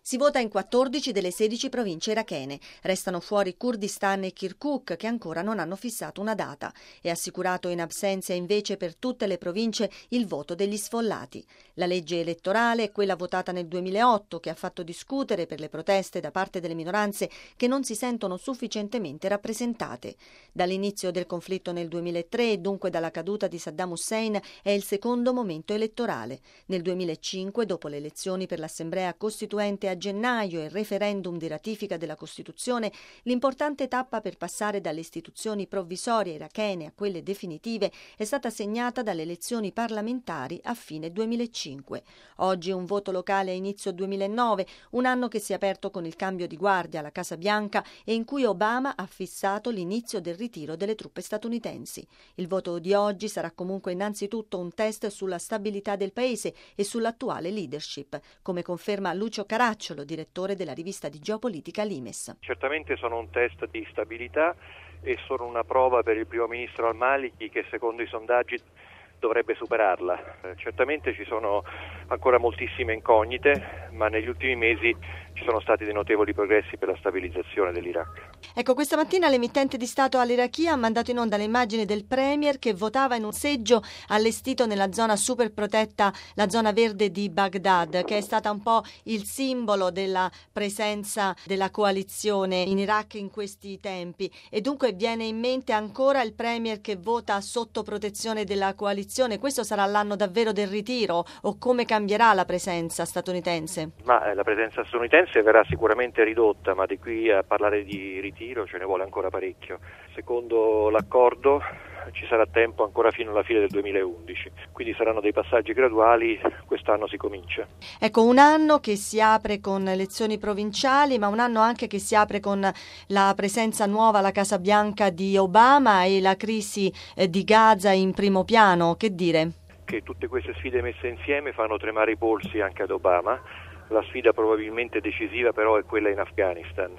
Si vota in 14 delle 16 province irachene. Restano fuori Kurdistan e Kirkuk, che ancora non hanno fissato una data. È assicurato in absenza invece per tutte le province il voto degli sfollati. La legge elettorale è quella votata nel 2008, che ha fatto discutere per le proteste da parte delle minoranze che non si sentono sufficientemente rappresentate. Dall'inizio del conflitto nel 2003 e dunque dalla caduta di Saddam Hussein è il secondo momento elettorale. Nel 2005, dopo le elezioni per l'Assemblea Costituente a gennaio e il referendum di ratifica della Costituzione, l'importante tappa per passare dalle istituzioni provvisorie irachene a quelle definitive è stata segnata dalle elezioni parlamentari a fine 2005. Oggi un voto locale a inizio 2009, un anno che si è aperto con il cambio di guardia alla Casa Bianca e in cui Obama ha fissato l'inizio del ritiro delle truppe statunitensi. Il voto di oggi sarà comunque innanzitutto un test sulla stabilità del paese e sull'attuale leadership, come conferma Lucio Caracciolo, direttore della rivista di geopolitica Limes. Certamente sono un test di stabilità e sono una prova per il primo ministro al-Maliki, che secondo i sondaggi dovrebbe superarla. Certamente ci sono ancora moltissime incognite, ma negli ultimi mesi ci sono stati dei notevoli progressi per la stabilizzazione dell'Iraq. Ecco, questa mattina l'emittente di Stato Al-Iraqiyya ha mandato in onda le immagini del premier che votava in un seggio allestito nella zona super protetta, la zona verde di Baghdad, che è stata un po' il simbolo della presenza della coalizione in Iraq in questi tempi, e dunque viene in mente ancora il premier che vota sotto protezione della coalizione. Questo sarà l'anno davvero del ritiro, o come cambierà la presenza statunitense? Ma la presenza statunitense verrà sicuramente ridotta, ma di qui a parlare di ritiro ce ne vuole ancora parecchio. Secondo l'accordo ci sarà tempo ancora fino alla fine del 2011, quindi saranno dei passaggi graduali, quest'anno si comincia. Ecco, un anno che si apre con elezioni provinciali, ma un anno anche che si apre con la presenza nuova alla Casa Bianca di Obama e la crisi di Gaza in primo piano. Che dire? Che tutte queste sfide messe insieme fanno tremare i polsi anche ad Obama. La sfida probabilmente decisiva però è quella in Afghanistan.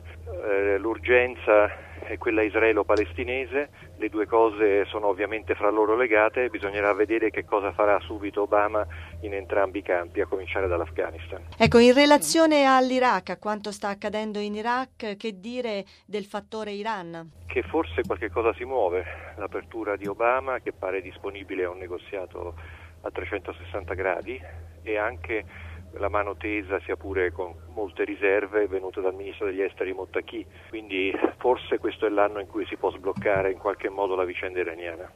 L'urgenza è quella israelo-palestinese, le due cose sono ovviamente fra loro legate, bisognerà vedere che cosa farà subito Obama in entrambi i campi, a cominciare dall'Afghanistan. Ecco, in relazione all'Iraq, a quanto sta accadendo in Iraq, che dire del fattore Iran? Che forse qualche cosa si muove, l'apertura di Obama che pare disponibile a un negoziato a 360 gradi e anche la mano tesa, sia pure con molte riserve, venuta dal ministro degli esteri Mottaki, quindi forse questo è l'anno in cui si può sbloccare in qualche modo la vicenda iraniana.